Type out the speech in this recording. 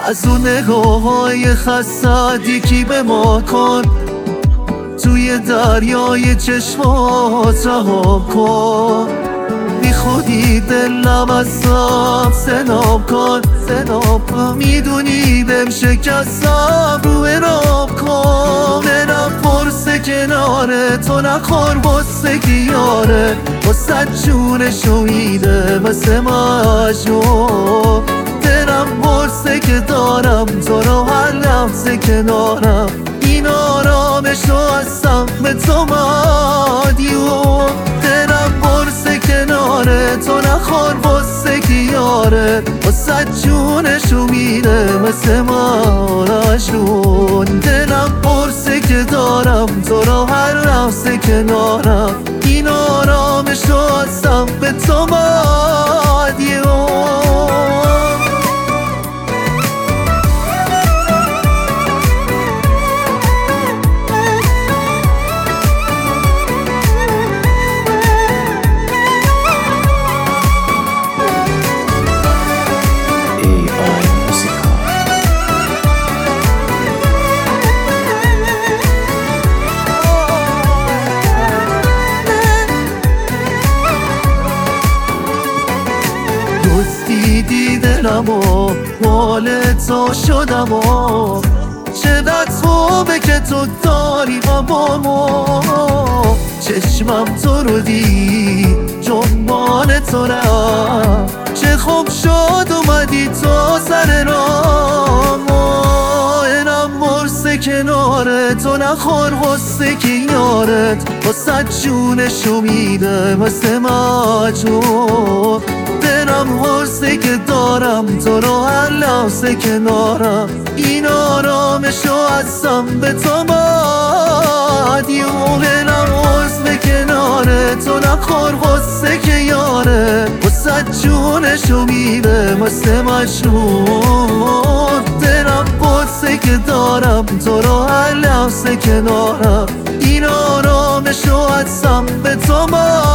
از اون نگاه های خستت یکی به ما کن، توی دریای چشمات رها کن. بی خودی دلم از سب سناب کن، میدونی بهم شکستم رو اناب کن. دلم پرسه کناره تو نخور واسه گیاره، واسه جونشو میده مثل مجنون. دلم پرسه که دارم تو رو هر لحظه کنارم، این آرامشو هستم به تو مدیون. دلم پرسه کناره تو نخور واسه گیاره، واسه جونشو میره مثل مجنون. دلم پرسه که دارم تو رو هر لحظه کنارم، این آرامشو هستم به تو مدیون. دزدیدی دلم و مال تو شدم و چقدر خوبه که تو داری بابامو. چشمم تو رو دید جنبان تو رم، چه خوب شد اومدی تو سر رامو. اینم مرسه کناره تو نخور واسه که یارت، واسه جونشو میده مثل مجنون. دلم حرصه که دارم تو رو هر لحظه کنارم، این آرامشو هستم به تو مدیون. دلم حرصه کناره تو نخور واسه که یاره، واسه جونشو میده مثل مجنون. دلم حرصه که دارم تو رو هر لحظه کنارم، این آرامشو هستم به تو مدیون.